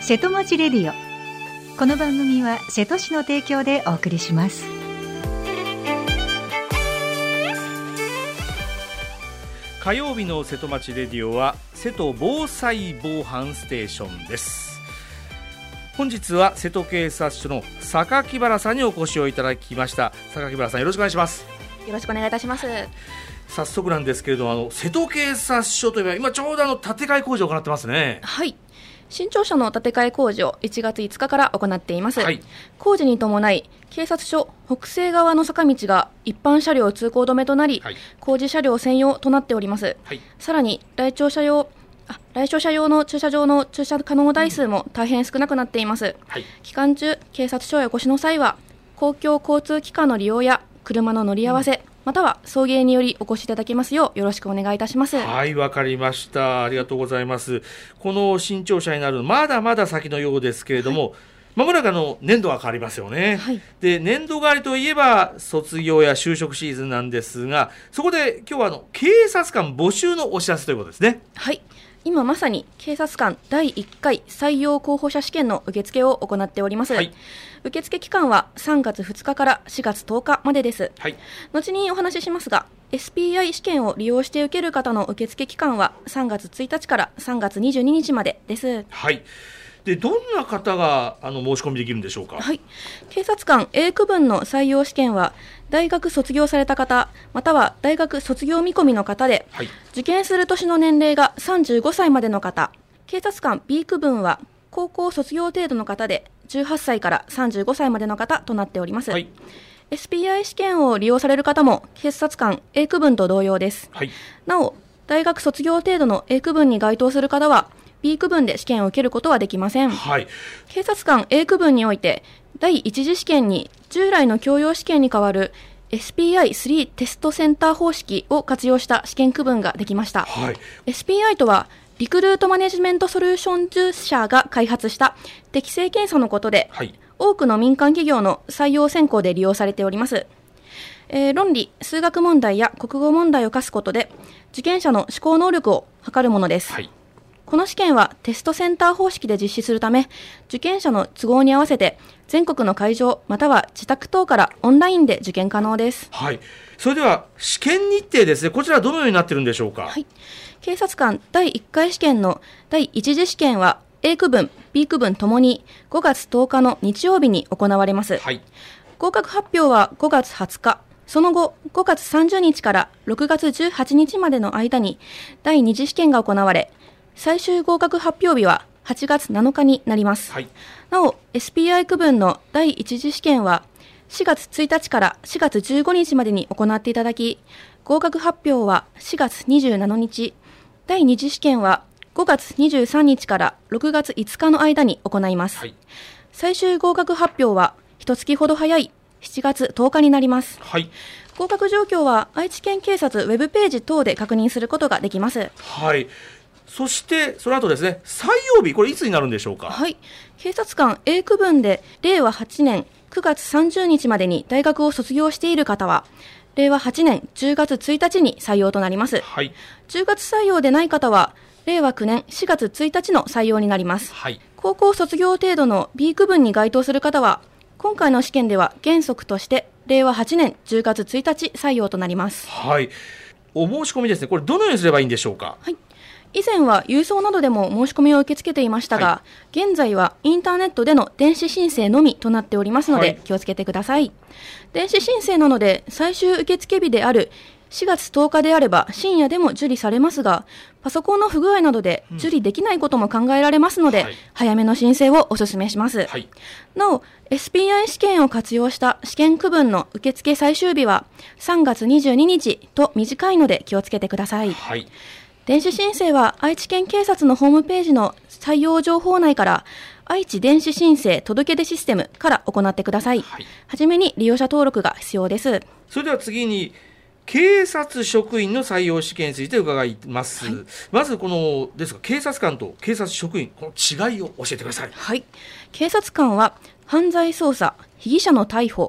瀬戸町レディオ。この番組は瀬戸市の提供でお送りします。 火曜日の瀬戸町レディオは瀬戸防災防犯ステーションです。本日は瀬戸警察署の榊原さんにお越しをいただきました。榊原さん、よろしくお願いします。 よろしくお願いいたします。 早速なんですけれども、瀬戸警察署といえば今ちょうど建て替え工事を行ってますね。 はい、新庁舎の建て替え工事を1月5日から行っています。 はい、 工事に伴い警察署北西側の坂道が一般車両通行止めとなり、はい、工事車両専用となっております。はい、さらに来庁者用の駐車場の駐車可能台数も大変少なくなっています。はい、期間中警察署へお越しの際は公共交通機関の利用や車の乗り合わせ、または送迎によりお越しいただけますようよろしくお願いいたします。 はい、わかりました。ありがとうございます。この新庁舎になるのまだまだ先のようですけれども、はい、まもなく年度が変わりますよね。はい、で、年度変わりといえば卒業や就職シーズンなんですが、そこで今日は警察官募集のお知らせということですね。 はい、今まさに警察官第1回採用候補者試験の受付を行っております。はい、受付期間は3月2日から4月10日までです。はい、後にお話ししますが、 SPI 試験を利用して受ける方の受付期間は3月1日から3月22日までです。 はい、でどんな方が申し込みできるんでしょうか。 はい、警察官 A 区分の採用試験は大学卒業された方、または大学卒業見込みの方で、はい、受験する年の年齢が35歳までの方。警察官 B 区分は高校卒業程度の方で18歳から35歳までの方となっております。はい、SPI 試験を利用される方も警察官 A 区分と同様です。はい、なお大学卒業程度の A 区分に該当する方は B 区分で試験を受けることはできません。はい、警察官 A 区分において第一次試験に従来の教養試験に代わる SPI3 テストセンター方式を活用した試験区分ができました。はい、SPI とはリクルートマネジメントソリューションズ社が開発した適正検査のことで、はい、多くの民間企業の採用選考で利用されております。論理、数学問題や国語問題を課すことで受験者の思考能力を測るものです。はい、この試験はテストセンター方式で実施するため、受験者の都合に合わせて全国の会場または自宅等からオンラインで受験可能です。 はい、それでは試験日程ですね。こちらはどのようになっているんでしょうか。 はい、警察官第1回試験の第1次試験は A 区分 B 区分ともに5月10日の日曜日に行われます。はい、合格発表は5月20日、その後5月30日から6月18日までの間に第2次試験が行われ、最終合格発表日は8月7日になります。はい、なお SPI 区分の第1次試験は4月1日から4月15日までに行っていただき、合格発表は4月27日、第2次試験は5月23日から6月5日の間に行います。はい、最終合格発表は1月ほど早い7月10日になります。はい、合格状況は愛知県警察ウェブページ等で確認することができます。 はい、そしてその後ですね、採用日、これいつになるんでしょうか。 はい、警察官 A 区分で令和8年9月30日までに大学を卒業している方は令和8年10月1日に採用となります。はい、10月採用でない方は令和9年4月1日の採用になります。はい、高校卒業程度の B 区分に該当する方は今回の試験では原則として令和8年10月1日採用となります。 はい、お申し込みですね。これどのようにすればいいんでしょうか。 はい、以前は郵送などでも申し込みを受け付けていましたが、はい、現在はインターネットでの電子申請のみとなっておりますので、はい、気をつけてください。電子申請なので最終受付日である4月10日であれば深夜でも受理されますが、パソコンの不具合などで受理できないことも考えられますので、早めの申請をお勧めします。はい、なお SPI 試験を活用した試験区分の受付最終日は3月22日と短いので気をつけてください。はい、電子申請は愛知県警察のホームページの採用情報内から愛知電子申請届出システムから行ってください。はい、はじめに利用者登録が必要です。 それでは次に警察職員の採用試験について伺います。はい、まずこのですが警察官と警察職員、この違いを教えてください。 はい、警察官は犯罪捜査、被疑者の逮捕、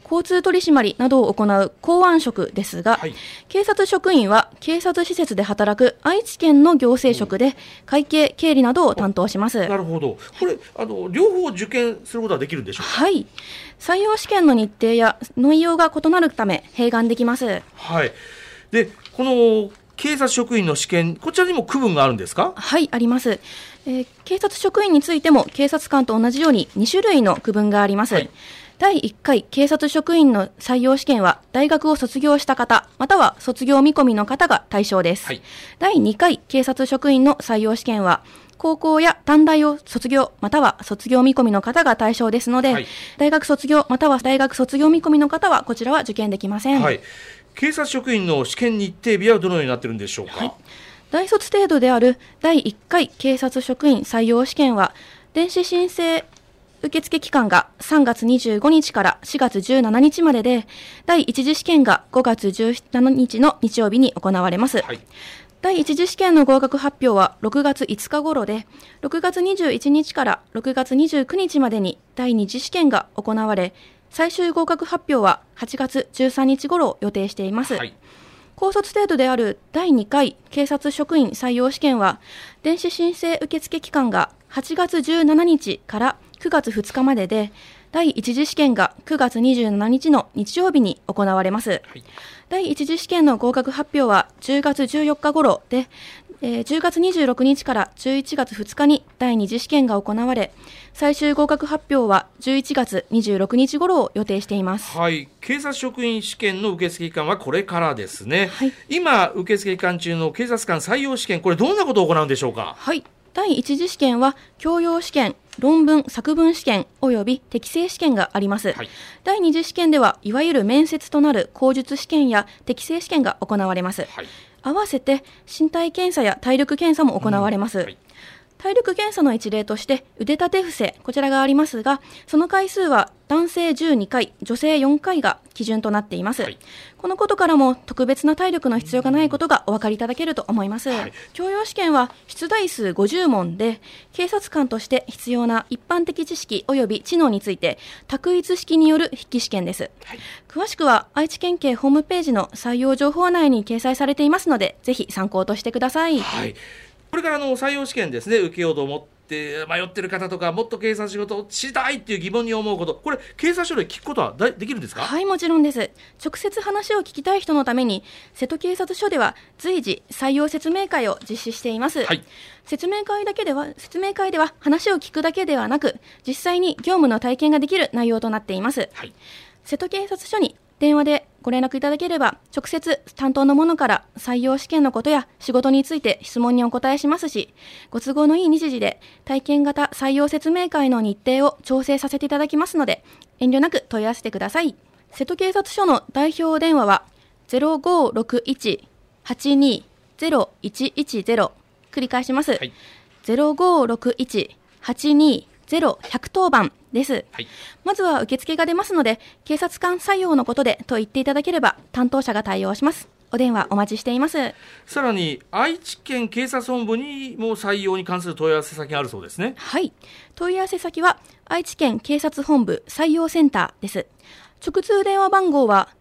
交通取締りなどを行う公安職ですが、はい、警察職員は警察施設で働く愛知県の行政職で会計経理などを担当します。 なるほど。これ両方受験することはできるんでしょうか。 はい、採用試験の日程や内容が異なるため併願できます。 はい。でこの警察職員の試験、こちらにも区分があるんですか。 はい、あります。警察職員についても警察官と同じように2種類の区分があります。はい、第1回警察職員の採用試験は大学を卒業した方または卒業見込みの方が対象です。はい、第2回警察職員の採用試験は高校や短大を卒業または卒業見込みの方が対象ですので、はい、大学卒業または大学卒業見込みの方はこちらは受験できません。 はい、警察職員の試験日程日はどのようになっているんでしょうか。はい、 大卒程度である第1回警察職員採用試験は電子申請受付期間が3月25日から4月17日までで、第1次試験が5月17日の日曜日に行われます。はい、第1次試験の合格発表は6月5日頃で、6月21日から6月29日までに第2次試験が行われ、最終合格発表は8月13日頃を予定しています。はい、高卒程度である第2回警察職員採用試験は電子申請受付期間が8月17日から9月2日までで、第1次試験が9月27日の日曜日に行われます。はい、第1次試験の合格発表は10月14日頃で、10月26日から11月2日に第2次試験が行われ、最終合格発表は11月26日頃を予定しています。 はい、警察職員試験の受付期間はこれからですね。はい、今受付期間中の警察官採用試験、これどんなことを行うんでしょうか。 はい、第1次試験は教養試験、論文作文試験および適正試験があります。はい、第2次試験ではいわゆる面接となる口述試験や適正試験が行われます。はい、合わせて身体検査や体力検査も行われます。はい、体力検査の一例として腕立て伏せ、こちらがありますが、その回数は男性12回女性4回が基準となっています。はい、このことからも特別な体力の必要がないことがお分かりいただけると思います。はい、教養試験は出題数50問で、警察官として必要な一般的知識及び知能について択一式による筆記試験です。はい、詳しくは愛知県警ホームページの採用情報内に掲載されていますので、ぜひ参考としてください。 はい、これから採用試験ですね、受けようと思って迷ってる方とか、もっと警察仕事を知りたいっていう疑問に思うこと、これ警察署で聞くことはできるんですか。 はい、もちろんです。直接話を聞きたい人のために瀬戸警察署では随時採用説明会を実施しています。はい、説明会では話を聞くだけではなく、実際に業務の体験ができる内容となっています。はい、瀬戸警察署に電話でご連絡いただければ、直接担当の者から採用試験のことや仕事について質問にお答えしますし、ご都合のいい日時で体験型採用説明会の日程を調整させていただきますので、遠慮なく問い合わせてください。瀬戸警察署の代表電話は 0561-820110、繰り返します。はい、0561-820110番です。はい、まずは受付が出ますので、警察官採用のことでと言っていただければ担当者が対応します。お電話お待ちしています。 さらに愛知県警察本部にも採用に関する問い合わせ先があるそうですね。 はい、問い合わせ先は愛知県警察本部採用センターです。直通電話番号は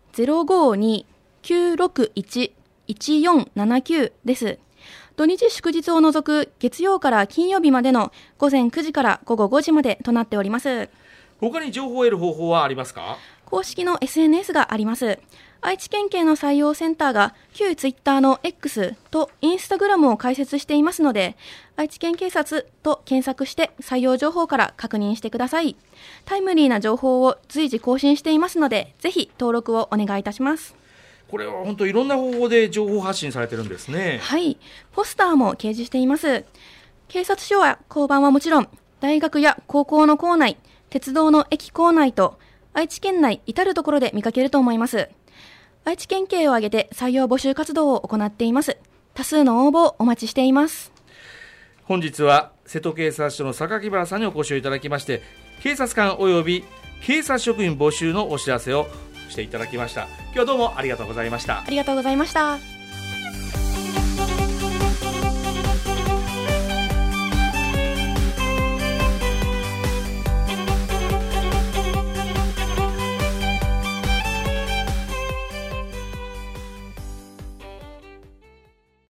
052-961-1479 です。土日祝日を除く月曜から金曜日までの午前9時から午後5時までとなっております。 他に情報を得る方法はありますか。 公式の SNS があります。愛知県警の採用センターが旧ツイッターの X とインスタグラムを開設していますので、愛知県警察と検索して採用情報から確認してください。タイムリーな情報を随時更新していますので、ぜひ登録をお願いいたします。 これは本当いろんな方法で情報発信されてるんですね。 はい、ポスターも掲示しています。警察署や交番はもちろん、大学や高校の構内、鉄道の駅構内と愛知県内至るところで見かけると思います。愛知県警を挙げて採用募集活動を行っています。多数の応募をお待ちしています。 本日は瀬戸警察署の榊原さんにお越しいただきまして、警察官及び警察職員募集のお知らせをしていただきました。今日はどうもありがとうございました。 ありがとうございました。